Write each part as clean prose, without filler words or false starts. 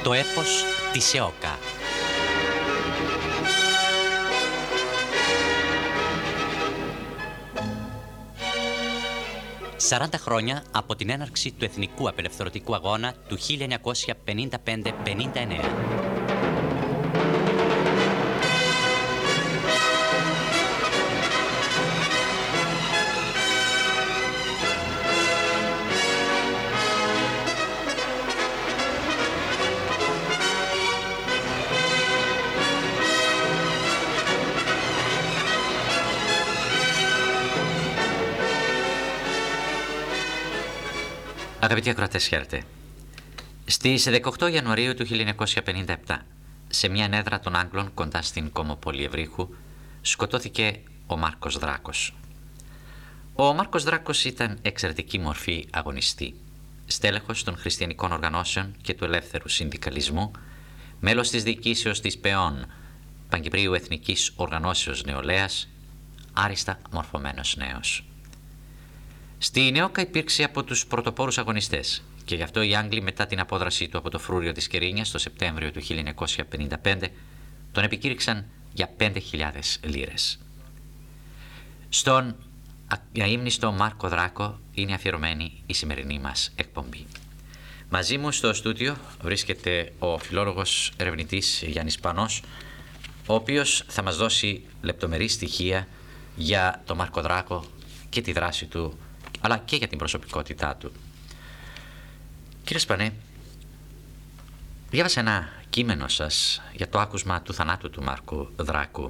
Το έπος της ΕΟΚΑ. «40 χρόνια από την έναρξη του Εθνικού Απελευθερωτικού Αγώνα του 1955-59. Αγαπητοί ακροατές, χαίρετε. Στις 18 Ιανουαρίου του 1957, σε μια έδρα των Άγγλων κοντά στην Κομοπόλη Ευρύχου, σκοτώθηκε ο Μάρκος Δράκος. Ο Μάρκος Δράκος ήταν εξαιρετική μορφή αγωνιστή, στέλεχος των χριστιανικών οργανώσεων και του ελεύθερου συνδικαλισμού, μέλος της διοικήσεως της ΠΕΟΝ, Παγκυπρίου Εθνικής Οργανώσεως Νεολαίας, άριστα μορφωμένος νέος. Στη ΕΟΚΑ υπήρξε από τους πρωτοπόρους αγωνιστές και γι' αυτό οι Άγγλοι, μετά την απόδρασή του από το φρούριο της Κερίνιας το Σεπτέμβριο του 1955, τον επικήρυξαν για 5.000 λίρες. Στον αείμνηστο Μάρκο Δράκο είναι αφιερωμένη η σημερινή μας εκπομπή. Μαζί μου στο στούντιο βρίσκεται ο φιλόλογος ερευνητής Γιάννης Πανός, ο οποίος θα μας δώσει λεπτομερή στοιχεία για τον Μάρκο Δράκο και τη δράση του, αλλά και για την προσωπικότητά του. Κύριε Σπανέ, διάβασα ένα κείμενο σας για το άκουσμα του θανάτου του Μάρκου Δράκου.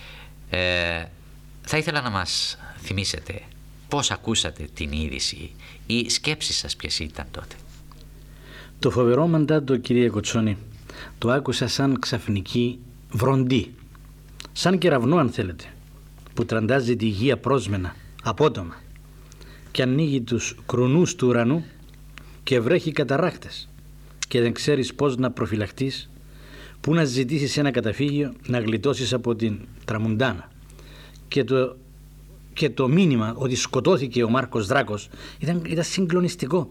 Θα ήθελα να μας θυμίσετε πώς ακούσατε την είδηση, οι σκέψεις σας ποιες ήταν τότε. Το φοβερό μαντάτο, κύριε Κοτσόνη, το άκουσα σαν ξαφνική βροντή, σαν κεραυνό αν θέλετε, που τραντάζει τη γη απρόσμενα, απότομα, και ανοίγει τους κρουνούς του ουρανού και βρέχει καταρράκτες και δεν ξέρεις πώς να προφυλαχτείς, πού να ζητήσεις ένα καταφύγιο να γλιτώσεις από την Τραμουντάνα. Και το μήνυμα ότι σκοτώθηκε ο Μάρκος Δράκος ήταν συγκλονιστικό.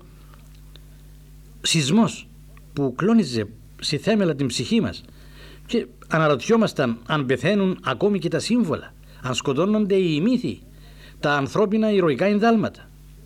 Σεισμός που κλώνιζε στη θέμελα την ψυχή μας και αναρωτιόμασταν αν πεθαίνουν ακόμη και τα σύμβολα, αν σκοτώνονται οι μύθοι, τα ανθρώπινα ηρωικά ενδάλματα.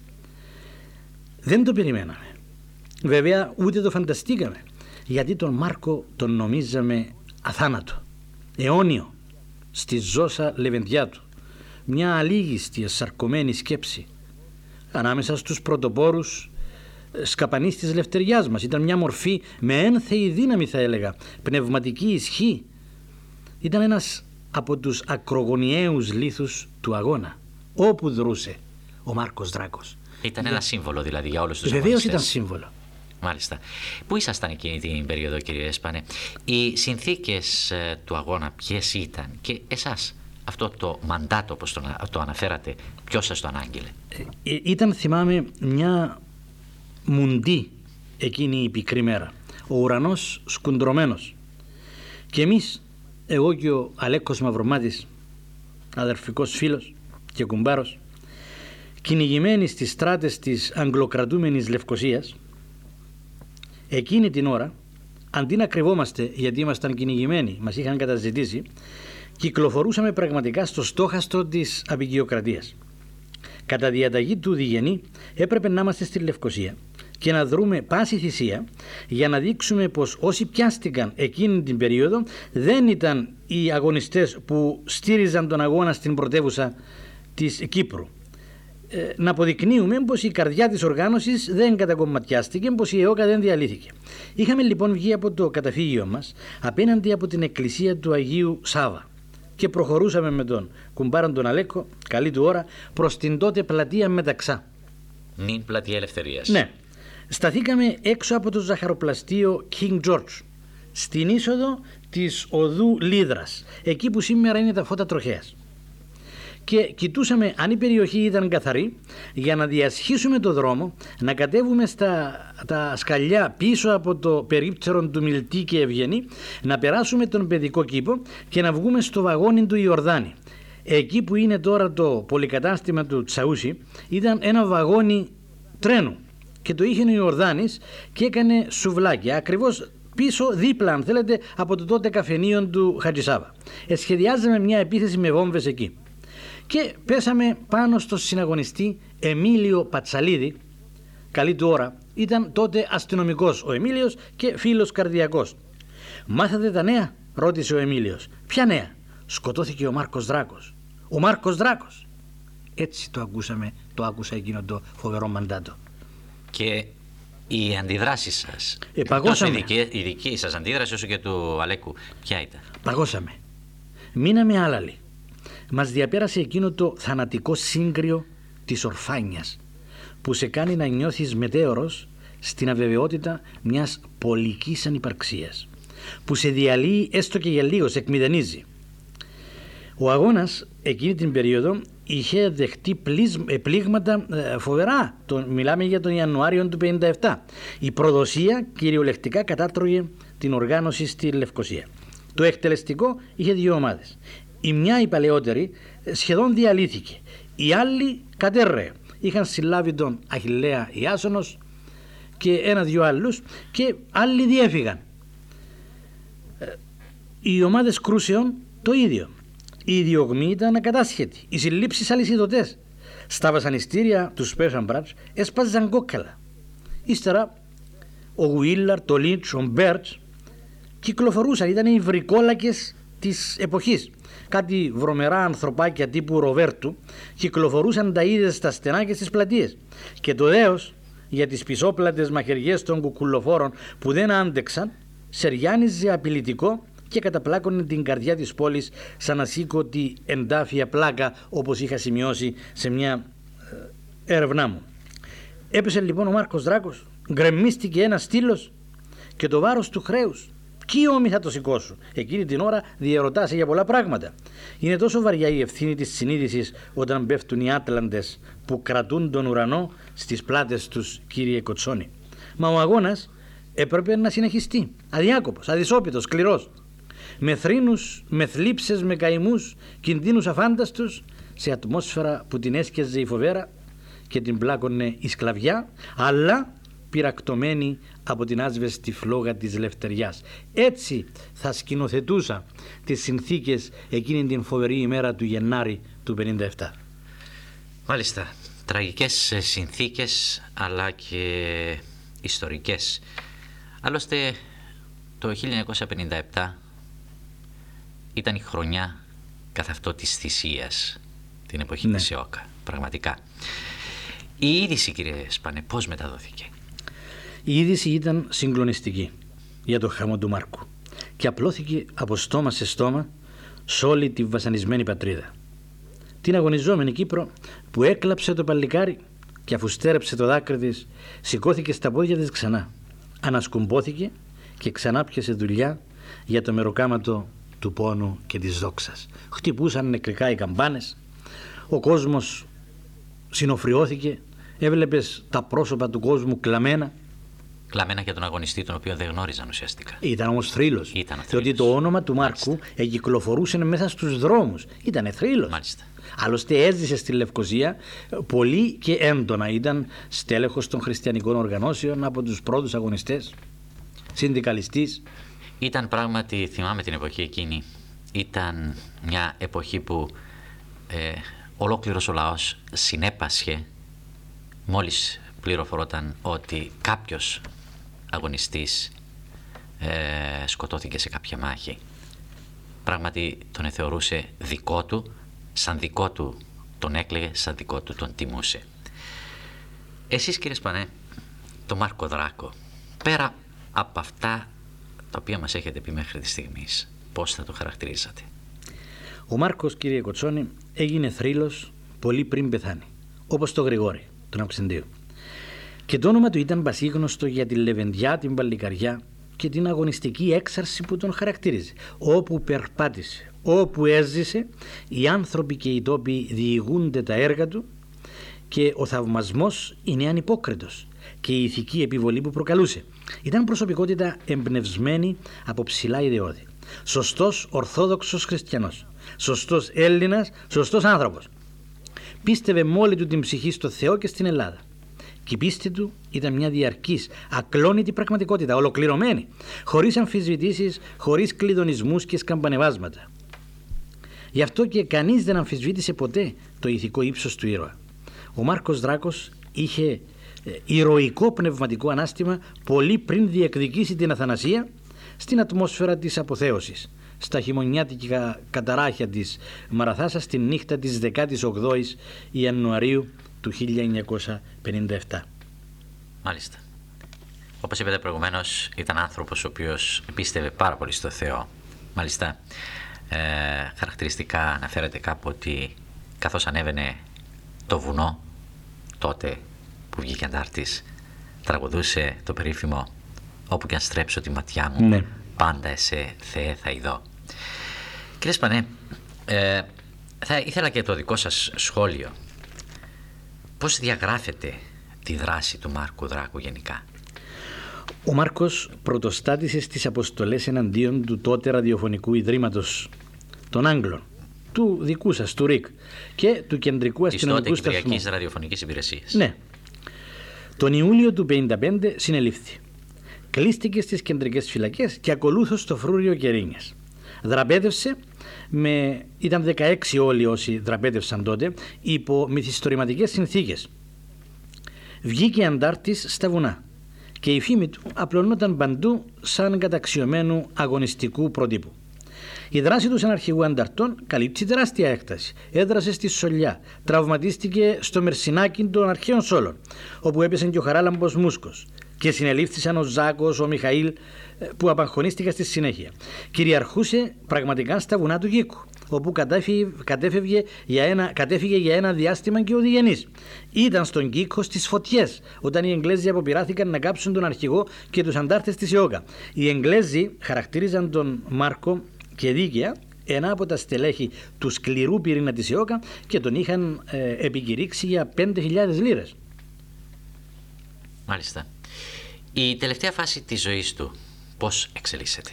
Δεν το περιμέναμε. Βέβαια ούτε το φανταστήκαμε, γιατί τον Μάρκο τον νομίζαμε αθάνατο, αιώνιο, στη ζώσα λεβεντιά του. Μια αλήγιστη εσαρκωμένη σκέψη. Ανάμεσα στους πρωτοπόρους σκαπανείς της ελευθεριάς μας. Ήταν μια μορφή με ένθεη δύναμη, θα έλεγα, πνευματική ισχύ. Ήταν ένας από τους ακρογωνιαίους λίθους του αγώνα, όπου δρούσε ο Μάρκος Δράκος. Ήταν ένα σύμβολο δηλαδή για όλους τους αγωνιστές. Βεβαίως ήταν σύμβολο. Μάλιστα. Πού ήσασταν εκείνη την περίοδο, κύριε Σπανέ? Οι συνθήκες του αγώνα ποιες ήταν και εσάς αυτό το μαντάτο, όπως το αναφέρατε, ποιος σας το ανάγγειλε? Ήταν, θυμάμαι, μια μουντή εκείνη η πικρή μέρα. Ο ουρανός σκουντρωμένος. Και εμείς, εγώ και ο Αλέκος Μαυρομάτης, αδερφικός φίλος και κουμπάρος, κυνηγημένοι στις στράτες της αγγλοκρατούμενης Λευκωσίας, εκείνη την ώρα, αντί να κρυβόμαστε γιατί ήμασταν κυνηγημένοι, μας είχαν καταζητήσει, κυκλοφορούσαμε πραγματικά στο στόχαστρο της απικιοκρατίας. Κατά διαταγή του Διγενή έπρεπε να είμαστε στη Λευκωσία και να δρούμε πάση θυσία για να δείξουμε πως όσοι πιάστηκαν εκείνη την περίοδο δεν ήταν οι αγωνιστές που στήριζαν τον αγώνα στην πρωτεύουσα της Κύπρου. Να αποδεικνύουμε πως η καρδιά της οργάνωσης δεν κατακομματιάστηκε, πως η ΕΟΚΑ δεν διαλύθηκε. Είχαμε λοιπόν βγει από το καταφύγιο μας απέναντι από την εκκλησία του Αγίου Σάβα και προχωρούσαμε με τον κουμπάρον τον Αλέκο, καλή του ώρα, προς την τότε πλατεία Μεταξά. Νυν πλατεία Ελευθερίας. Ναι. Σταθήκαμε έξω από το ζαχαροπλαστείο King George, στην είσοδο της οδού Λίδρας, εκεί που σήμερα είναι τα φώτα τροχέας. Και κοιτούσαμε αν η περιοχή ήταν καθαρή για να διασχίσουμε το δρόμο, να κατέβουμε τα σκαλιά πίσω από το περίπτερο του Μιλτή και Ευγενή, να περάσουμε τον παιδικό κήπο και να βγούμε στο βαγόνι του Ιορδάνη. Εκεί που είναι τώρα το πολυκατάστημα του Τσαούσι ήταν ένα βαγόνι τρένου και το είχε ο Ιορδάνης και έκανε σουβλάκια ακριβώς πίσω, δίπλα αν θέλετε, από το τότε καφενείο του Χατζησάβα. Σχεδιάζαμε μια επίθεση με βόμβες εκεί. Και πέσαμε πάνω στο συναγωνιστή Εμίλιο Πατσαλίδη, καλή του ώρα, ήταν τότε αστυνομικός ο Εμίλιος και φίλος καρδιακός. «Μάθατε τα νέα?» ρώτησε ο Εμίλιος. «Ποια νέα?» «Σκοτώθηκε ο Μάρκος Δράκος». «Ο Μάρκος Δράκος?» Έτσι το άκουσα εκείνο το φοβερό μαντάτο. Και οι αντιδράσεις σας, παγώσαμε. Η δική σας αντίδραση όσο και του Αλέκου, ποια ήταν? Παγώσαμε. Μείναμε άλαλοι. Μας διαπέρασε εκείνο το θανατικό σύγκριο της ορφάνιας που σε κάνει να νιώθεις μετέωρος στην αβεβαιότητα μιας πολικής ανυπαρξίας, που σε διαλύει έστω και για λίγο, σε εκμηδενίζει. Ο αγώνας εκείνη την περίοδο είχε δεχτεί πλήγματα φοβερά. Μιλάμε για τον Ιανουάριο του 1957. Η προδοσία κυριολεκτικά κατάτρωγε την οργάνωση στη Λευκοσία. Το εκτελεστικό είχε δύο ομάδες. Η μια, η παλαιότερη, σχεδόν διαλύθηκε. Η άλλη κατέρρεε. Είχαν συλλάβει τον Αχιλλέα Ιάσονος και ένα-δυο άλλους και άλλοι διέφυγαν. Οι ομάδες κρούσεων το ίδιο. Οι διωγμοί ήταν ακατάσχετοι. Οι συλλήψεις αλυσιδωτές. Στα βασανιστήρια του Special Branch έσπαζαν κόκκαλα. Ύστερα ο Γουίλαρ, το Λίντς, ο Μπέρτς κυκλοφορούσαν. Ήταν οι βρικόλακες της εποχής. Κάτι βρωμερά ανθρωπάκια τύπου Ροβέρτου κυκλοφορούσαν τα είδη στα στενά και στις πλατείες. Και το δέος για τις πισόπλατες μαχαιριές των κουκουλοφόρων που δεν άντεξαν σεριάνιζε απειλητικό και καταπλάκωνε την καρδιά της πόλης σαν να σήκωτη εντάφια πλάκα, όπως είχα σημειώσει σε μια έρευνά μου. Έπεσε λοιπόν ο Μάρκος Δράκος, γκρεμίστηκε ένας στήλος και το βάρος του χρέους. Ποιοι ώμοι θα το σηκώσουν? Εκείνη την ώρα διερωτάσαι για πολλά πράγματα. Είναι τόσο βαριά η ευθύνη της συνείδησης όταν πέφτουν οι Άτλαντες που κρατούν τον ουρανό στις πλάτες τους, κύριε Κοτσόνη. Μα ο αγώνας έπρεπε να συνεχιστεί. Αδιάκοπος, αδυσόπιτος, σκληρός. Με θρήνους, με θλίψες, με καημούς, κινδύνους αφάνταστους, σε ατμόσφαιρα που την έσκιαζε η φοβέρα και την πλάκωνε η σκλαβιά, αλλά πυρακτωμένη από την άσβεστη φλόγα της ελευθεριάς. Έτσι θα σκηνοθετούσα τις συνθήκες εκείνη την φοβερή ημέρα του Γενάρη του 1957. Μάλιστα, τραγικές συνθήκες αλλά και ιστορικές. Άλλωστε το 1957 ήταν η χρονιά καθ' αυτό της θυσίας, την εποχή της ΕΟΚΑ, πραγματικά. Η είδηση, κύριε Σπάνε, πώς μεταδόθηκε? Η είδηση ήταν συγκλονιστική για το χαμό του Μάρκου και απλώθηκε από στόμα σε στόμα σε όλη τη βασανισμένη πατρίδα. Την αγωνιζόμενη Κύπρο που έκλαψε το παλικάρι και αφού στέρεψε το δάκρυ της, σηκώθηκε στα πόδια της ξανά, ανασκουμπόθηκε και ξανά πιασε δουλειά για το μεροκάματο του πόνου και της δόξας. Χτυπούσαν νεκρικά οι καμπάνες, ο κόσμος συνοφριώθηκε, έβλεπες τα πρόσωπα του κόσμου κλαμμένα. Κλαμμένα για τον αγωνιστή, τον οποίο δεν γνώριζαν ουσιαστικά. Ήταν όμως θρύλος. Διότι το όνομα του Μάρκου κυκλοφορούσε μέσα στους δρόμους. Ήτανε θρύλος. Μάλιστα. Άλλωστε έζησε στη Λευκοσία πολύ και έντονα. Ήταν στέλεχος των χριστιανικών οργανώσεων, από τους πρώτους αγωνιστές, συνδικαλιστής. Ήταν πράγματι, θυμάμαι την εποχή εκείνη, ήταν μια εποχή που ολόκληρος ο λαός συνέπασχε μόλις πληροφορόταν ότι κάποιος αγωνιστής σκοτώθηκε σε κάποια μάχη. Πράγματι τον θεωρούσε δικό του, σαν δικό του τον έκλαιγε, σαν δικό του τον τιμούσε. Εσείς, κύριε Σπανέ, το Μάρκο Δράκο, πέρα από αυτά τα οποία μας έχετε πει μέχρι τη στιγμή, πώς θα το χαρακτηρίζατε? Ο Μάρκος, κύριε Κοτσόνη, έγινε θρύλος πολύ πριν πεθάνει, όπως το Γρηγόρη, τον Αυξεντίου. Και το όνομα του ήταν πασίγνωστο για τη λεβεντιά, την παλικαριά και την αγωνιστική έξαρση που τον χαρακτήριζε. Όπου περπάτησε, όπου έζησε, οι άνθρωποι και οι τόποι διηγούνται τα έργα του και ο θαυμασμός είναι ανυπόκριτος και η ηθική επιβολή που προκαλούσε. Ήταν προσωπικότητα εμπνευσμένη από ψηλά ιδεώδη. Σωστός ορθόδοξος χριστιανός. Σωστός Έλληνας, σωστός άνθρωπος. Πίστευε με όλη του την ψυχή στο Θεό και στην Ελλάδα. Και η πίστη του ήταν μια διαρκής, ακλόνητη πραγματικότητα, ολοκληρωμένη, χωρίς αμφισβητήσεις, χωρίς κλειδονισμούς και σκαμπανεβάσματα. Γι' αυτό και κανείς δεν αμφισβήτησε ποτέ το ηθικό ύψος του ήρωα. Ο Μάρκος Δράκος είχε ηρωικό πνευματικό ανάστημα πολύ πριν διεκδικήσει την αθανασία στην ατμόσφαιρα της αποθέωσης, στα χειμωνιάτικα καταράχια της Μαραθάσας την νύχτα της 18ης Ιανουαρίου του 1957. Μάλιστα. Όπως είπατε προηγουμένως, ήταν άνθρωπος ο οποίος πίστευε πάρα πολύ στο Θεό. Μάλιστα, χαρακτηριστικά αναφέρεται κάπου ότι καθώς ανέβαινε το βουνό, τότε που βγήκε αντάρτης, τραγουδούσε το περίφημο «Όπου και αν στρέψω τη ματιά μου, ναι, πάντα εσέ Θεέ θα ειδώ». Κύριε Σπανέ, θα ήθελα και το δικό σας σχόλιο. Πώς διαγράφετε τη δράση του Μάρκου Δράκου γενικά? Ο Μάρκος πρωτοστάτησε στις αποστολές εναντίον του τότε ραδιοφωνικού ιδρύματος των Άγγλων, του δικού σας, του ΡΙΚ, και του κεντρικού αστυνομικού σταθμού. Της τότε Κυπριακής Ραδιοφωνικής Υπηρεσίας. Ναι. Τον Ιούλιο του 1955 συνελήφθη. Κλείστηκε στις κεντρικές φυλακές και ακολούθως στο φρούριο Κερίνιας. Δραπέτευσε ήταν 16 όλοι όσοι δραπέτευσαν τότε, υπό μυθιστορηματικές συνθήκες. Βγήκε αντάρτης στα βουνά και η φήμη του απλωνόταν παντού σαν καταξιωμένου αγωνιστικού προτύπου. Η δράση του σαν αρχηγού ανταρτών καλύπτει τεράστια έκταση. Έδρασε στη Σολιά, τραυματίστηκε στο Μερσινάκι των αρχαίων Σόλων, όπου έπεσε και ο Χαράλαμπος Μούσκος, και συνελήφθησαν ο Ζάκος, ο Μιχαήλ, που απαγχωνίστηκαν στη συνέχεια. Κυριαρχούσε πραγματικά στα βουνά του Γκίκου, όπου κατέφυγε για ένα διάστημα και ο Διγενής. Ήταν στον Γκίκο στις φωτιές, όταν οι Εγγλέζοι αποπειράθηκαν να κάψουν τον αρχηγό και τους αντάρτες της ΙΟΚΑ. Οι Εγγλέζοι χαρακτήριζαν τον Μάρκο και δίκαια ένα από τα στελέχη του σκληρού πυρήνα της ΙΟΚΑ και τον είχαν επικηρύξει για 5.000 λίρες. Μάλιστα. Η τελευταία φάση της ζωής του πώς εξελίσσεται?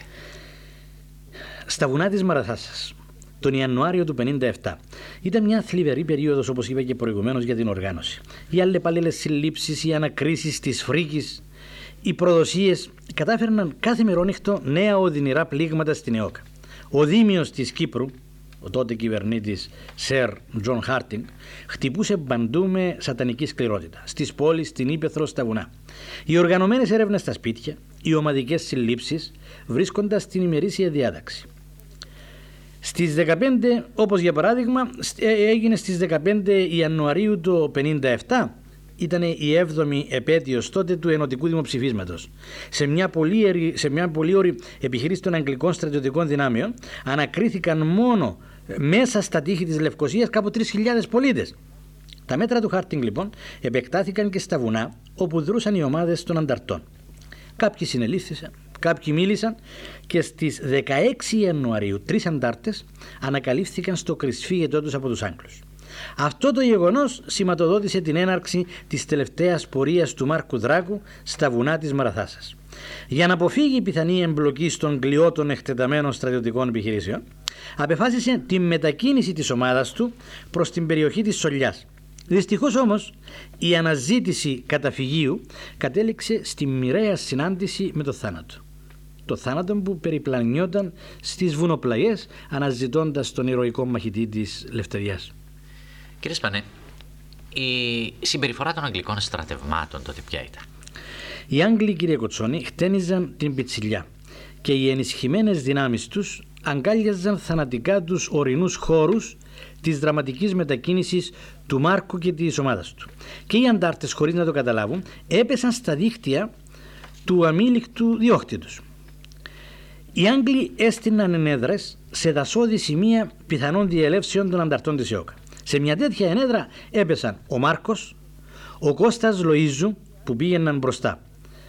Στα βουνά της Μαραθάσας, τον Ιανουάριο του 1957, ήταν μια θλιβερή περίοδος, όπως είπα και προηγουμένως, για την οργάνωση. Οι αλλεπάλληλες συλλήψεις, οι ανακρίσεις της φρίκης, οι προδοσίες κατάφερναν κάθε μερόνυχτο νέα οδυνηρά πλήγματα στην ΕΟΚΑ. Ο Δήμιος της Κύπρου, ο τότε κυβερνήτης Σερ Τζον Χάρτινγκ, χτυπούσε παντού με σατανική σκληρότητα, στις πόλεις, στην ύπαιθρο, στα βουνά. Οι οργανωμένες έρευνες στα σπίτια, οι ομαδικές συλλήψεις βρίσκοντας στην ημερήσια διάταξη. Στις 15, όπως για παράδειγμα έγινε στις 15 Ιανουαρίου του 1957, ήταν η 7η επέτειος τότε του ενωτικού δημοψηφίσματος. Σε μια πολύωρη επιχείρηση των Αγγλικών στρατιωτικών δυνάμεων ανακρίθηκαν μόνο μέσα στα τείχη της Λευκωσίας κάπου 3.000 πολίτες. Τα μέτρα του Χάρτινγκ λοιπόν επεκτάθηκαν και στα βουνά όπου δρούσαν οι ομάδες των ανταρτών. Κάποιοι συνελήφθησαν, κάποιοι μίλησαν και στις 16 Ιανουαρίου 3 αντάρτες ανακαλύφθηκαν στο κρυσφύγετό τους από τους Άγγλους. Αυτό το γεγονός σηματοδότησε την έναρξη της τελευταίας πορείας του Μάρκου Δράκου στα βουνά της Μαραθάσας. Για να αποφύγει η πιθανή εμπλοκή στον κλειό των εκτεταμένων στρατιωτικών επιχειρήσεων, απεφάσισε τη μετακίνηση της ομάδας του προς την περιοχή της Σολιάς. Δυστυχώς όμως η αναζήτηση καταφυγίου κατέληξε στη μοιραία συνάντηση με το θάνατο. Το θάνατο που περιπλανιόταν στις βουνοπλαγιές αναζητώντας τον ηρωικό μαχητή της Λευτεδιάς. Κύριε Σπανέ, η συμπεριφορά των Αγγλικών στρατευμάτων τότε ποια ήταν? Οι Άγγλοι, κύριε Κοτσόνη, χτένιζαν την πιτσιλιά και οι ενισχυμένες δυνάμεις τους αγκάλιαζαν θανατικά τους ορεινούς χώρους της δραματικής μετακίνησης του Μάρκου και της ομάδας του. Και οι αντάρτες, χωρίς να το καταλάβουν, έπεσαν στα δίχτυα του αμήλικτου διώχτη τους. Οι Άγγλοι έστειναν ενέδρες σε δασώδη σημεία πιθανών διελεύσεων των ανταρτών της ΙΟΚΑ. Σε μια τέτοια ενέδρα έπεσαν ο Μάρκος, ο Κώστας Λοΐζου που πήγαιναν μπροστά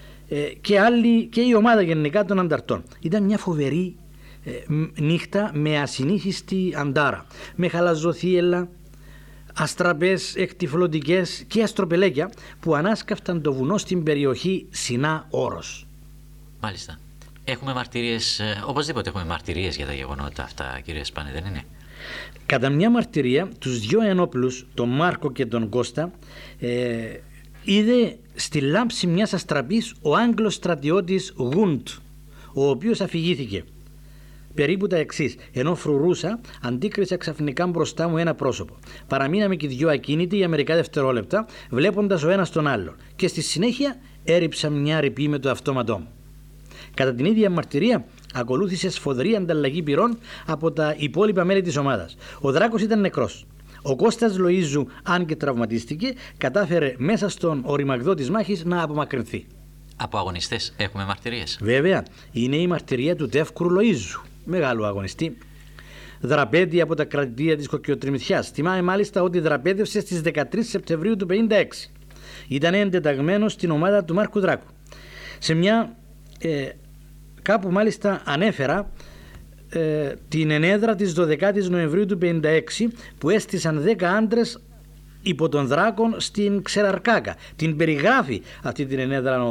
και η ομάδα γενικά των ανταρτών. Ήταν μια φοβερή νύχτα με ασυνήθιστη αντάρα, με χαλαζοθύελα, αστραπές, εκτυφλωτικές και αστροπελέκια που ανάσκαφταν το βουνό στην περιοχή Σινά Όρος. Μάλιστα. Έχουμε μαρτυρίες, οπωσδήποτε έχουμε μαρτυρίες για τα γεγονότα αυτά, κύριε Σπάνε, δεν είναι? Κατά μια μαρτυρία, τους δυο ενόπλους, τον Μάρκο και τον Κώστα, είδε στη λάμψη μιας αστραπής ο Άγγλος στρατιώτης Γουντ, ο οποίος αφηγήθηκε περίπου τα εξής: ενώ φρουρούσα, αντίκρισα ξαφνικά μπροστά μου ένα πρόσωπο. Παραμείναμε και οι δυο ακίνητοι για μερικά δευτερόλεπτα, βλέποντας ο ένας τον άλλον, και στη συνέχεια έριψα μια ρηπή με το αυτόματό μου. Κατά την ίδια μαρτυρία, ακολούθησε σφοδρή ανταλλαγή πυρών από τα υπόλοιπα μέλη της ομάδας. Ο Δράκος ήταν νεκρός. Ο Κώστας Λοΐζου, αν και τραυματίστηκε, κατάφερε μέσα στον οριμαγδό της μάχης να απομακρυνθεί. Από αγωνιστές έχουμε μαρτυρίες? Βέβαια, είναι η μαρτυρία του Τεύκρου Λοΐζου, μεγάλου αγωνιστή. Δραπέτη από τα κρατητήρια της Κοκκιοτριμηθιάς. Θυμάμαι μάλιστα ότι δραπέτευσε στις 13 Σεπτεμβρίου του 1956. Ήταν εντεταγμένος στην ομάδα του Μάρκου Δράκου. Σε μια κάπου μάλιστα ανέφερα την ενέδρα της 12ης Νοεμβρίου του 1956 που έστησαν 10 άντρες υπό των Δράκων στην Ξεραρκάκα. Την περιγράφει αυτή την ενέδρα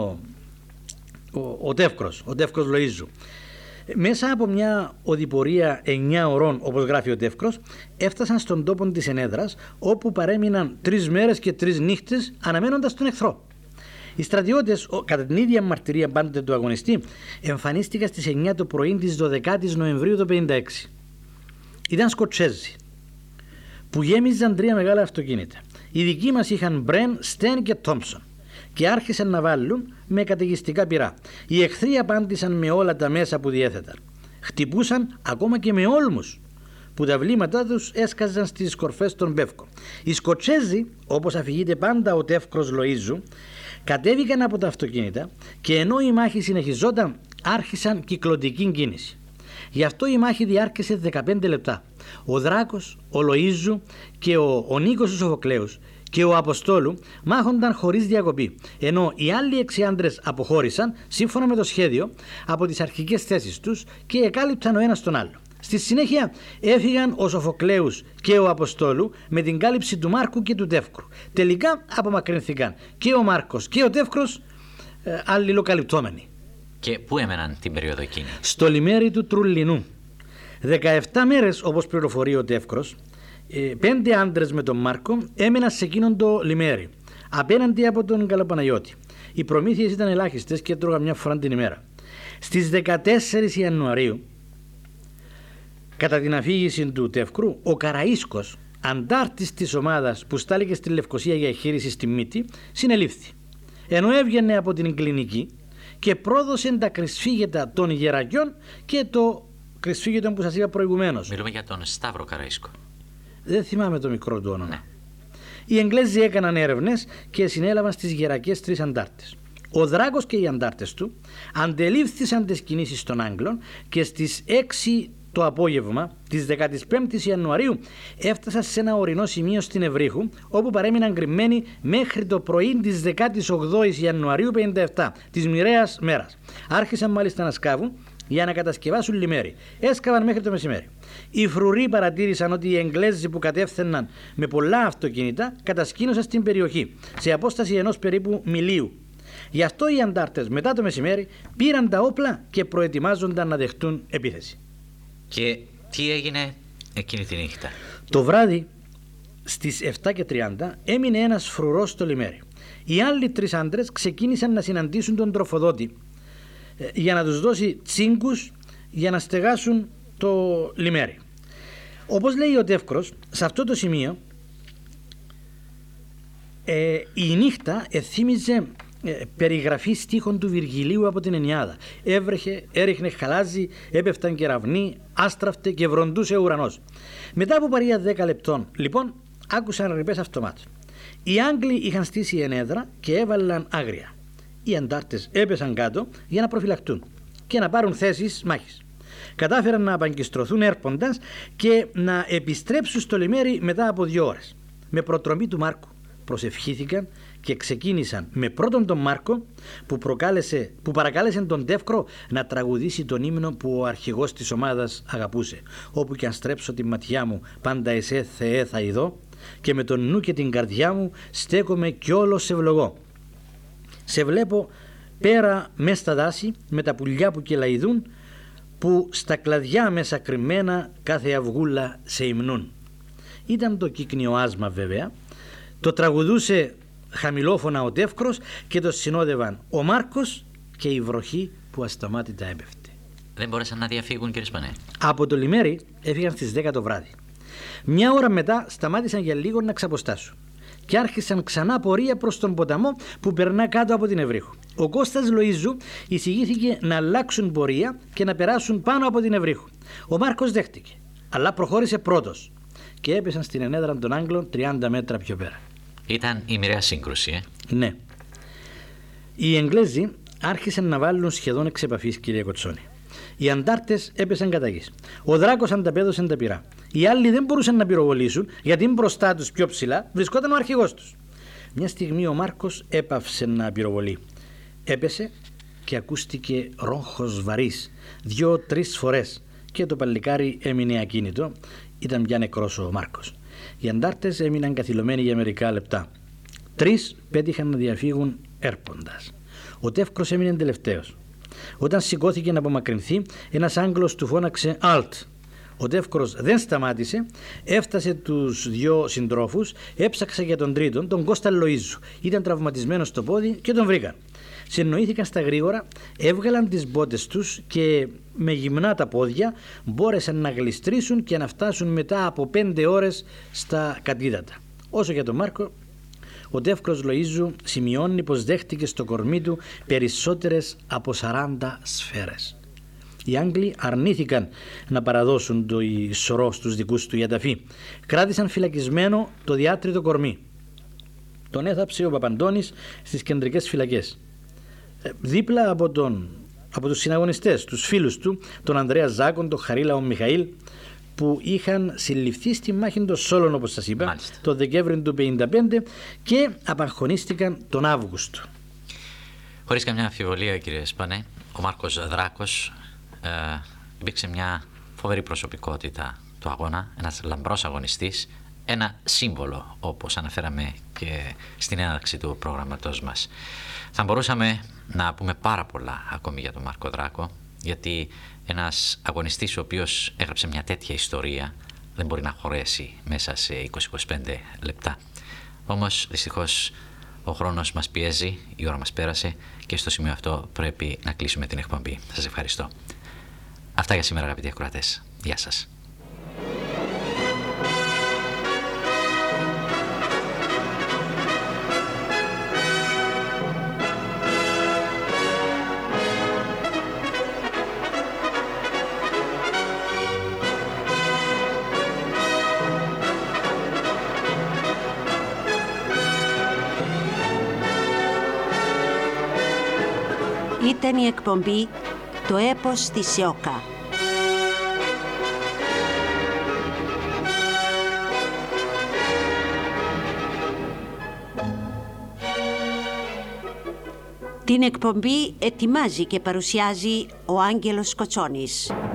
ο Τεύκρος Λοΐζου. Μέσα από μια οδηπορία 9 ωρών, όπως γράφει ο Τεύκρος, έφτασαν στον τόπο της ενέδρας, όπου παρέμειναν 3 μέρες και 3 νύχτες αναμένοντας τον εχθρό. Οι στρατιώτες, κατά την ίδια μαρτυρία πάντοτε του αγωνιστή, εμφανίστηκαν στις 9 το πρωί της 12ης Νοεμβρίου του 1956. Ήταν Σκοτσέζοι που γέμιζαν 3 μεγάλα αυτοκίνητα. Οι δικοί μας είχαν Μπρεν, Στεν και Τόμψον και άρχισαν να βάλουν με καταιγιστικά πυρά. Οι εχθροί απάντησαν με όλα τα μέσα που διέθεταν. Χτυπούσαν ακόμα και με όλμους που τα βλήματά τους έσκαζαν στις κορφές των πεύκων. Οι Σκοτσέζοι, όπως αφηγείται πάντα ο Τεύκρος Λοΐζου, κατέβηκαν από τα αυτοκίνητα και ενώ η μάχη συνεχιζόταν, άρχισαν κυκλωτική κίνηση. Γι' αυτό η μάχη διάρκεσε 15 λεπτά. Ο Δράκος, ο Λοΐζου και ο Νίκος ο Σοφοκλέους και ο Αποστόλου μάχονταν χωρίς διακοπή, ενώ οι άλλοι 6 άντρες αποχώρησαν σύμφωνα με το σχέδιο από τις αρχικές θέσεις τους και εκάλυψαν ο ένας τον άλλο. Στη συνέχεια έφυγαν ο Σοφοκλέους και ο Αποστόλου με την κάλυψη του Μάρκου και του Τεύκρου. Τελικά απομακρυνθήκαν και ο Μάρκος και ο Τεύκρος αλληλοκαλυπτόμενοι. Και πού έμεναν την περίοδο εκείνη? Στο λιμέρι του Τρουλινού. 17 μέρες, όπως πληροφορεί ο Τεύκρος, 5 άντρες με τον Μάρκο έμεναν σε εκείνον το λιμέρι, απέναντι από τον Καλοπαναγιώτη. Οι προμήθειες ήταν ελάχιστες και έτρωγαν μια φορά την ημέρα. Στις 14 Ιανουαρίου, κατά την αφήγηση του Τεύκρου, ο Καραΐσκος, αντάρτης της ομάδας που στάληκε στη Λευκοσία για εγχείρηση στη Μύτη, συνελήφθη. Ενώ έβγαινε από την κλινική και πρόδωσε τα κρυσφύγετα των Γερακιών και το κρυσφύγετο που σας είπα προηγουμένως. Μιλούμε για τον Σταύρο Καραΐσκο. Δεν θυμάμαι το μικρό του όνομα. Ναι. Οι Εγγλέζοι έκαναν έρευνες και συνέλαβαν στις Γερακές 3 αντάρτες. Ο Δράκος και οι αντάρτες του αντελήφθησαν τις κινήσεις των Άγγλων και στις 6 το απόγευμα της 15ης Ιανουαρίου έφτασαν σε ένα ορεινό σημείο στην Ευρύχου, όπου παρέμειναν κρυμμένοι μέχρι το πρωί της 18ης Ιανουαρίου 57, της μοιραίας μέρας. Άρχισαν μάλιστα να σκάβουν για να κατασκευάσουν λιμέρι. Έσκαβαν μέχρι το μεσημέρι. Οι φρουροί παρατήρησαν ότι οι Εγγλέζοι που κατέφθαιναν με πολλά αυτοκίνητα κατασκήνωσαν στην περιοχή, σε απόσταση ενός περίπου μιλίου. Γι' αυτό οι αντάρτες μετά το μεσημέρι πήραν τα όπλα και προετοιμάζονταν να δεχτούν επίθεση. Και τι έγινε εκείνη τη νύχτα? Το βράδυ στις 7:30 έμεινε ένας φρουρός στο λιμέρι. Οι άλλοι 3 άντρες ξεκίνησαν να συναντήσουν τον τροφοδότη για να τους δώσει τσίγκους για να στεγάσουν το λιμέρι. Όπως λέει ο Τεύκρος, σε αυτό το σημείο η νύχτα θύμιζε περιγραφή στίχων του Βυργιλίου από την Ενιάδα. Έβρεχε, έριχνε χαλάζι, έπεφταν κεραυνοί, άστραφτε και βροντούσε ο ουρανός. Μετά από παρία 10 λεπτών, λοιπόν, άκουσαν ρηπές αυτομάτων. Οι Άγγλοι είχαν στήσει ενέδρα και έβαλαν άγρια. Οι αντάρτες έπεσαν κάτω για να προφυλακτούν και να πάρουν θέσεις μάχης. Κατάφεραν να απαγκιστρωθούν έρποντας και να επιστρέψουν στο λιμέρι μετά από 2 ώρες. Με προτρομή του Μάρκου προσευχήθηκαν και ξεκίνησαν με πρώτον τον Μάρκο που παρακάλεσε τον Τεύκρο να τραγουδήσει τον ύμνο που ο αρχηγός της ομάδας αγαπούσε. Όπου και αν στρέψω τη ματιά μου πάντα εσέ Θεέ θα ειδώ και με τον νου και την καρδιά μου στέκομαι κι όλο σε ευλογώ. Σε βλέπω πέρα μες στα δάση με τα πουλιά που κελαηδούν που στα κλαδιά μέσα κρυμμένα κάθε αυγούλα σε υμνούν. Ήταν το κύκνιο άσμα βέβαια. Το τραγουδούσε χαμηλόφωνα ο Τεύκρος και το συνόδευαν ο Μάρκος και η βροχή που ασταμάτητα έπεφτε. Δεν μπόρεσαν να διαφύγουν, κύριε Σπανέ? Από το λιμέρι έφυγαν στις 10 το βράδυ. Μια ώρα μετά σταμάτησαν για λίγο να ξαποστάσουν και άρχισαν ξανά πορεία προς τον ποταμό που περνά κάτω από την Ευρύχου. Ο Κώστας Λοΐζου εισηγήθηκε να αλλάξουν πορεία και να περάσουν πάνω από την Ευρύχου. Ο Μάρκος δέχτηκε, αλλά προχώρησε πρώτος και έπεσαν στην ενέδρα των Άγγλων 30 μέτρα πιο πέρα. Ήταν η μοιραία σύγκρουση, Ναι. Οι Εγγλέζοι άρχισαν να βάλουν σχεδόν εξ επαφής, κύριε Κοτσόνη. Οι αντάρτες έπεσαν κατά γης. Ο Δράκος ανταπέδωσε τα πυρά. Οι άλλοι δεν μπορούσαν να πυροβολήσουν γιατί μπροστά τους πιο ψηλά βρισκόταν ο αρχηγός τους. Μια στιγμή ο Μάρκος έπαυσε να πυροβολεί. Έπεσε και ακούστηκε ρόγχος βαρύς 2-3 φορές και το παλικάρι έμεινε ακίνητο. Ήταν πια νεκρός ο Μάρκος. Οι αντάρτες έμειναν καθυλωμένοι για μερικά λεπτά. 3 πέτυχαν να διαφύγουν έρποντας. Ο Τεύκρος έμεινε τελευταίος. Όταν σηκώθηκε να απομακρυνθεί, ένας Άγγλος του φώναξε «Αλτ». Ο Τεύκρος δεν σταμάτησε, έφτασε τους 2 συντρόφους, έψαξε για τον τρίτον, τον Κώστα Λοΐζου. Ήταν τραυματισμένος στο πόδι και τον βρήκαν. Συνοήθηκαν στα γρήγορα, έβγαλαν τις μπότες τους και με γυμνά τα πόδια μπόρεσαν να γλιστρήσουν και να φτάσουν μετά από 5 ώρες στα κατήδατα. Όσο για τον Μάρκο, ο Τεύκρος Λοΐζου σημειώνει πως δέχτηκε στο κορμί του περισσότερες από 40 σφαίρες. Οι Άγγλοι αρνήθηκαν να παραδώσουν το ισορρό στους δικούς του για ταφή. Κράτησαν φυλακισμένο το διάτριτο κορμί. Τον έθαψε ο Παπαντώνης στις κεντρικές φυλακές. Δίπλα από τους συναγωνιστές, τους φίλους του, τον Ανδρέα Ζάκον, τον Χαρίλαο Μιχαήλ, που είχαν συλληφθεί στη μάχη των Σόλων, όπως σας είπα, τον Δεκέμβριο του 1955 και απαγχωνίστηκαν τον Αύγουστο. Χωρίς καμιά αμφιβολία, κύριε Σπανέ, ο Μάρκος Δράκος υπήρξε μια φοβερή προσωπικότητα του αγώνα, ένας λαμπρός αγωνιστής, ένα σύμβολο, όπως αναφέραμε και στην έναρξη του προγραμματός μας. Θα μπορούσαμε να πούμε πάρα πολλά ακόμη για τον Μάρκο Δράκο, γιατί ένας αγωνιστής ο οποίος έγραψε μια τέτοια ιστορία δεν μπορεί να χωρέσει μέσα σε 20-25 λεπτά. Όμως δυστυχώς ο χρόνος μας πιέζει, η ώρα μας πέρασε και στο σημείο αυτό πρέπει να κλείσουμε την εκπομπή. Σας ευχαριστώ. Αυτά για σήμερα, αγαπητοί ακροατές. Γεια σας. Ήταν η εκπομπή «Το έπος της Σιόκα». Την εκπομπή ετοιμάζει και παρουσιάζει ο Άγγελος Κοτσόνης.